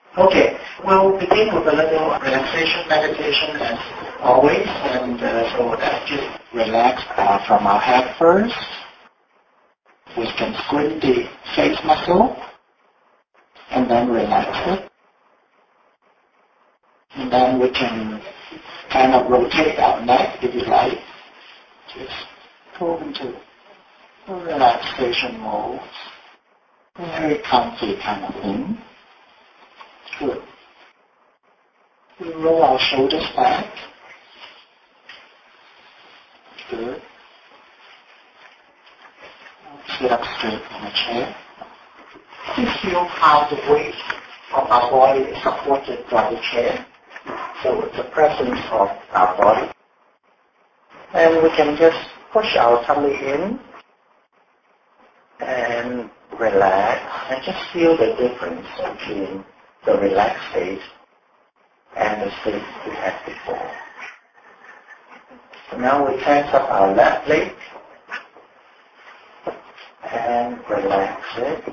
Okay, we'll begin with a little relaxation meditation as always, and so let's just relax from our head first. We can squint the face muscle and then relax it. And then we can kind of rotate our neck if you like. Just go into a relaxation mode. Very comfy kind of thing. Good. We roll our shoulders back. Good. Sit up straight on a chair. Please feel how the weight of our body is supported by the chair. So it's the presence of our body. And we can just push our tummy in and relax and just feel the difference between the relaxed state and the state we had before. So now we tense up our left leg and relax it.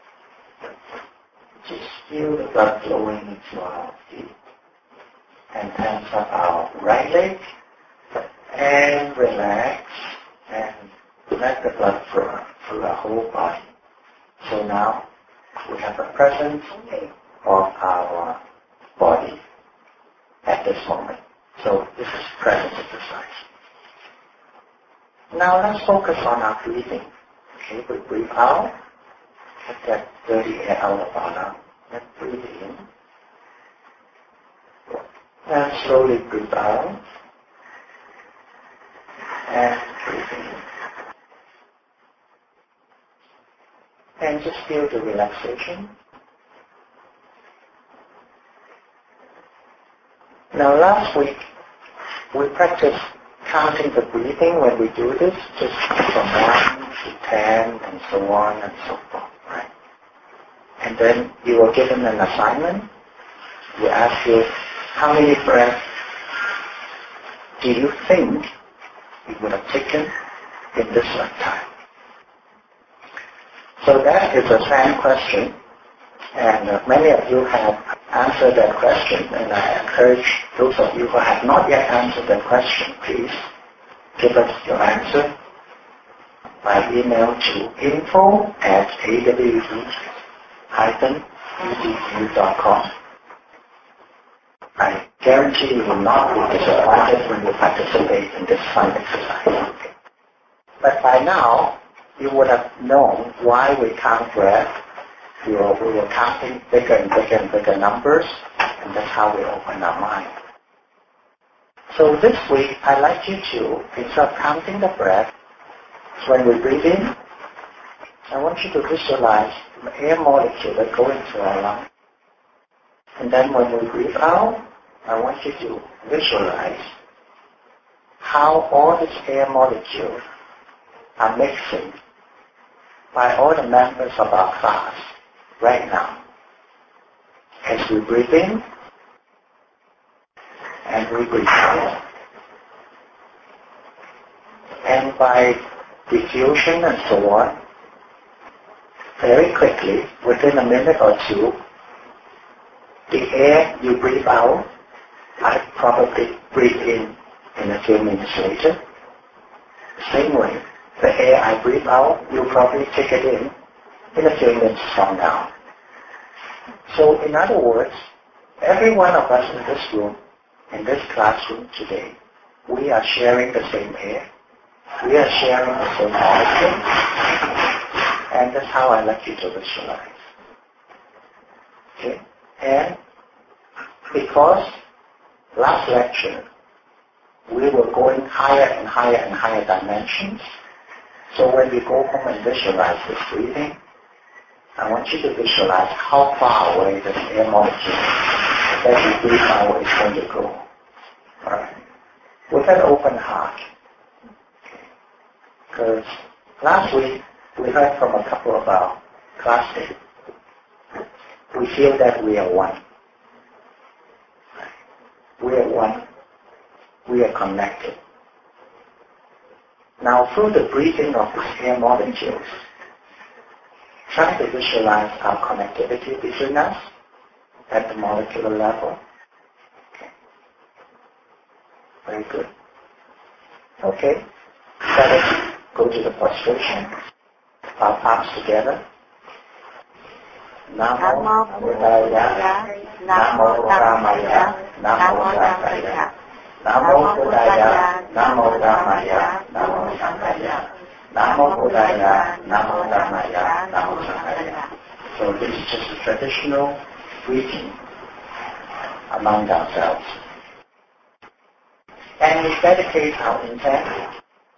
Just feel the blood flowing into our feet. And tense up our right leg and relax and let the blood flow through our whole body. So now we have a presence of our body at this moment. So this is present exercise. Now let's focus on our breathing. Okay, we breathe out, get that dirty air out of our lungs. Let's breathe in. And slowly breathe out. And breathe in. And just feel the relaxation. Now last week, we practiced counting the breathing when we do this, just from 1 to 10 and so on and so forth, right? And then you were given an assignment. We asked you, how many breaths do you think you would have taken in this lifetime? So that is a SAM question, and many of you have answered that question, and I encourage those of you who have not yet answered that question, please give us your answer by email to info@awu-edu.com. I guarantee you will not be disappointed when you participate in this fun exercise. But by now, you would have known why we count breath. We were counting bigger and bigger and bigger numbers, and that's how we open our mind. So this week, I'd like you to, instead of counting the breath, when we breathe in, I want you to visualize the air molecule that go into our lungs. And then when we breathe out, I want you to visualize how all these air molecules are mixing by all the members of our class right now. As we breathe in and we breathe out. And by diffusion and so on, very quickly, within a minute or two, the air you breathe out, I probably breathe in a few minutes later. Same way, the air I breathe out, you probably take it in a few minutes from now. So in other words, every one of us in this room, in this classroom today, we are sharing the same air. We are sharing the same molecule. And that's how I like you to visualize. Okay? And because last lecture, we were going higher and higher and higher dimensions. So when we go home and visualize this breathing, I want you to visualize how far away this air molecule that you breathe out is going to go. Alright? With an open heart. Because last week, we heard from a couple of our classmates. We feel that we are one. We are one. We are connected. Now, through the breathing of these air molecules, try to visualize our connectivity between us at the molecular level. Okay. Very good. Okay. Let us go to the prostration. Our palms together. Namo Buddhaya, Namo Ramaya, Namo Sanghaya. Namo Buddhaya, Namo Ramaya, Namo Sanghaya. Namo Buddhaya, Namo Ramaya, Namo Sanghaya. So this is just a traditional greeting among ourselves. And we dedicate our intent.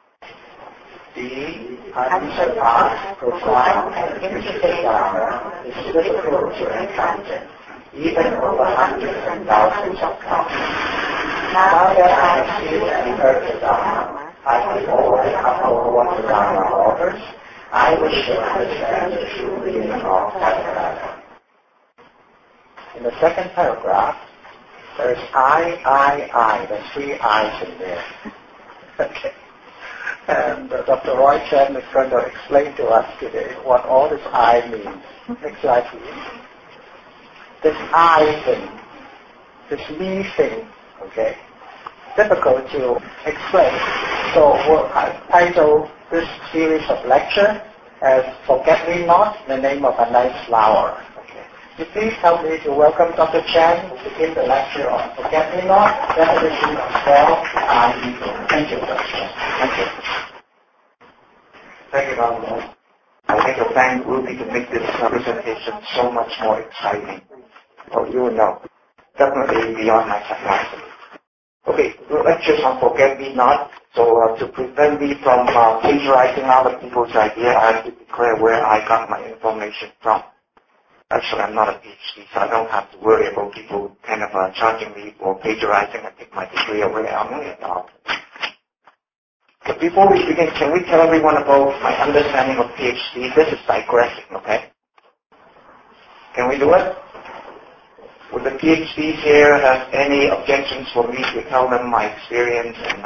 The Ahimsa path provides an intricate Dharma is difficult to encounter, even over hundreds and thousands of times. Now that I have seen and heard the Dharma, I give all the couple of what the Dharma offers. I wish to understand the true meaning of Tathagata. In the second paragraph, there's I. There's 3 I's in there. Okay. And Dr. Roy Chen is going to explain to us today what all this I means. Exactly. This I thing, this me thing, okay, difficult to explain. So I title this series of lecture as Forget-Me-Not, the name of a nice flower. Okay. So please help me to welcome Dr. Chen to begin the lecture on Forget-Me-Not, definition of self, I, ego. Thank you, Dr. Chen. Thank you. Thank you, Dr. I think to thank Ruby to make this presentation so much more exciting. Oh, you know, definitely beyond my capacity. Okay, the lectures on Forget-Me-Not. So to prevent me from plagiarizing other people's idea, I have to declare where I got my information from. Actually, I'm not a PhD, so I don't have to worry about people kind of charging me for plagiarizing and take my degree away. I'm only a doctor. So before we begin, can we tell everyone about my understanding of PhD? This is digressing, okay? Can we do it? Would the PhDs here have any objections for me to tell them my experience and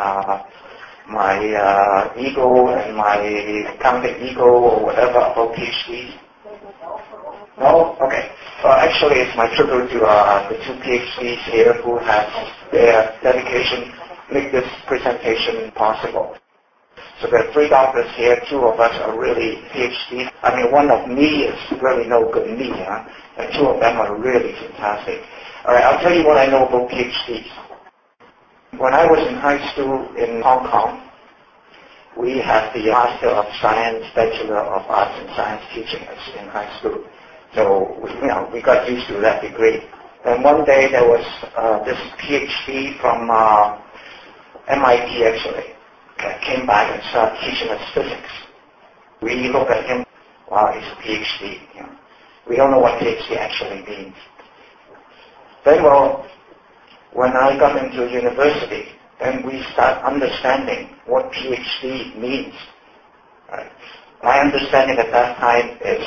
my ego and my counting ego or whatever about PhDs? No? Okay. Actually, it's my tribute to the 2 PhDs here who have their dedication make this presentation possible. So there are 3 doctors here. 2 of us are really PhDs. I mean, one of me is really no good me, huh? And 2 of them are really fantastic. All right, I'll tell you what I know about PhDs. When I was in high school in Hong Kong, we had the Master of Science, Bachelor of Arts and Science teaching us in high school. So, we got used to that degree. And one day there was this PhD from MIT, actually, came back and started teaching us physics. We looked at him, wow, he's a PhD. We don't know what PhD actually means. Then, when I got into university, then we start understanding what PhD means. Right? My understanding at that time is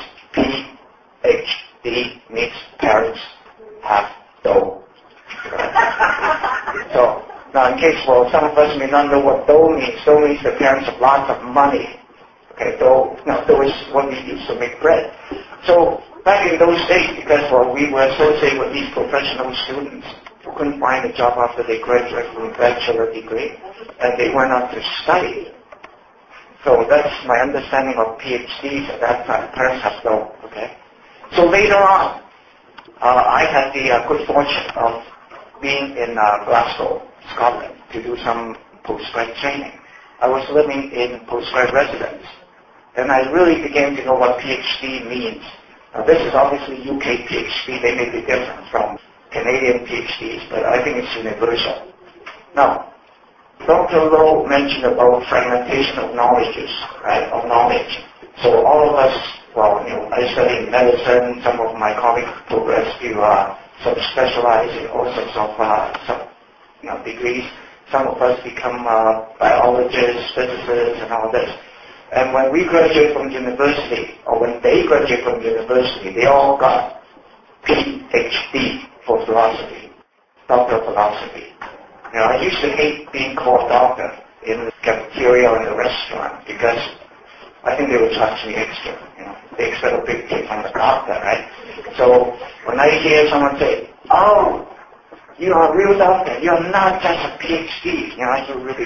PhD means parents have dough. Right? So, now in case, some of us may not know what dough means. Dough means the parents have lots of money. Okay, dough is what we use to make bread. So, back in those days, because we were associated with these professional students who couldn't find a job after they graduated from a bachelor degree, and they went on to study. So that's my understanding of PhDs at that time. Parents have dough, okay? So later on, I had the good fortune of being in Glasgow, Scotland, to do some postgrad training. I was living in postgrad residence, and I really began to know what PhD means. Now, this is obviously UK PhD. They may be different from Canadian PhDs, but I think it's universal. Now, Dr. Lowe mentioned about fragmentation of knowledge, right, of knowledge. So all of us, I study medicine. Some of my colleagues progress to subspecialize in all sorts of degrees. Some of us become biologists, physicists, and all this. And when we graduate from university, or when they graduate from university, they all got PhD for philosophy, doctor of philosophy. I used to hate being called doctor in the cafeteria or in the restaurant because I think they would charge me extra. They expect a big tip from the doctor, right? So when I hear someone say, oh, you are a real doctor. You're not just a PhD. You really,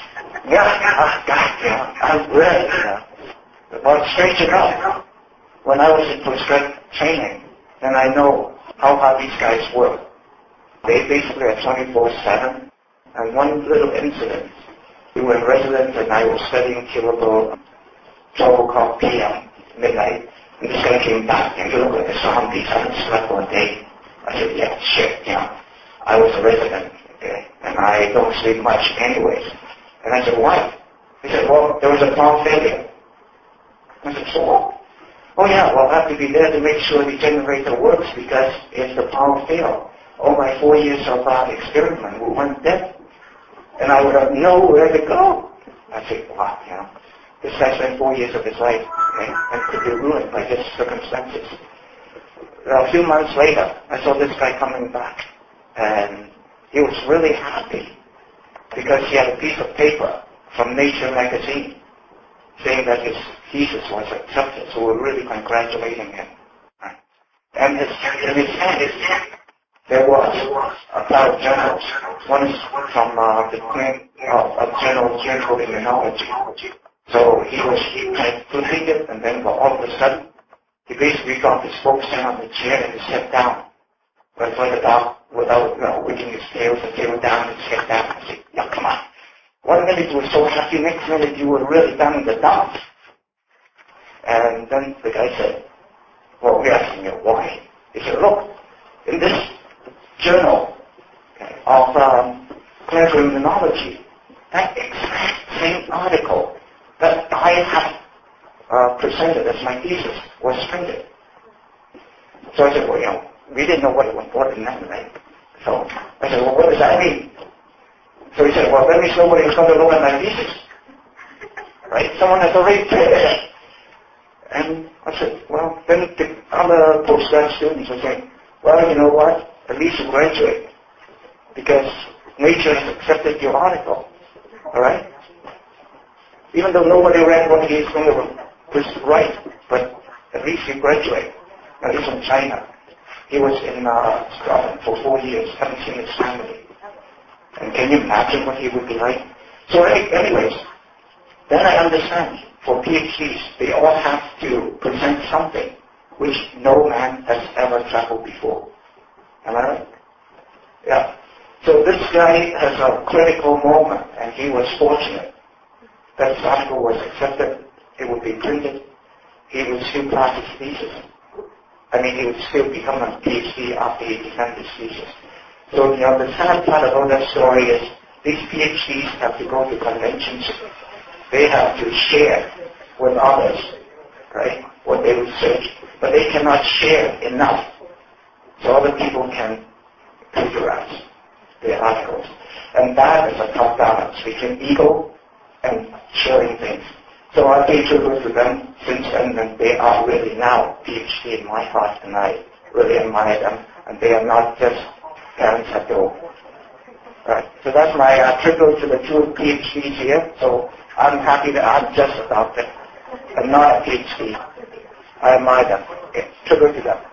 I'm ready. Well, strange enough, when I was in postgrad training, then I know how hard these guys work. They basically are 24/7. And one little incident, we were in residence and I was studying Kilobo, 12 o'clock p.m., midnight, and this guy came back and he looked like a zombie. I hadn't slept all day. I said, yeah, shit, I was a resident, okay, and I don't sleep much anyways. And I said, why? He said, well, there was a power failure. I said, so what? Oh yeah, well, I have to be there to make sure the generator works because if the power fails, all my 4 years of experiment will went dead. And I would have nowhere to go. I said, wow, this guy spent 4 years of his life, okay, and could be ruined by just circumstances. A few months later, I saw this guy coming back, and he was really happy because he had a piece of paper from Nature magazine saying that his thesis was accepted, so we're really congratulating him. And in his hand, there was a pair of journals. One is from the Clinic of General Clinical Immunology. So he had completed, and then all of a sudden, he basically got his books down on the chair and he sat down. But for the dog, without wigging his tail, the tail down and sat down. I said, yeah, come on. 1 minute you were so happy, next minute you were really down in the dumps. And then the guy said, well, we're asking you why. He said, look, in this journal of clinical immunology, that exact same article that I have presented as my thesis was printed. So I said, well, we didn't know what it meant, right? So I said, well, what does that mean? So he said, well, that means nobody is going to look at my thesis. Right? Someone has already printed it. And I said, well, then the other postgrad students were saying, well, you know what? At least you graduate. Because Nature has accepted your article. All right? Even though nobody read what he's going to write, but at least you graduate. Now, he's from China. He was in Scotland for 4 years, haven't seen his family. And can you imagine what he would be like? So anyways, then I understand. For PhDs, they all have to present something which no man has ever traveled before. Am I right? Yeah. So this guy has a critical moment, and he was fortunate that his article was accepted. It would be printed. He would still pass his thesis. He would still become a PhD after he defended his thesis. So, the sad part about that story is these PhDs have to go to conventions. They have to share with others, right, what they research. But they cannot share enough so other people can plagiarize their articles. And that is a tough balance between ego and sharing things. So I pay tribute to them since then, and they are really now PhD in my heart, and I really admire them. And they are not just parents at the home. Right. So that's my tribute to the two PhDs here. So I'm happy that I'm just a doctor and not a PhD. I admire them. Okay. Tribute to them.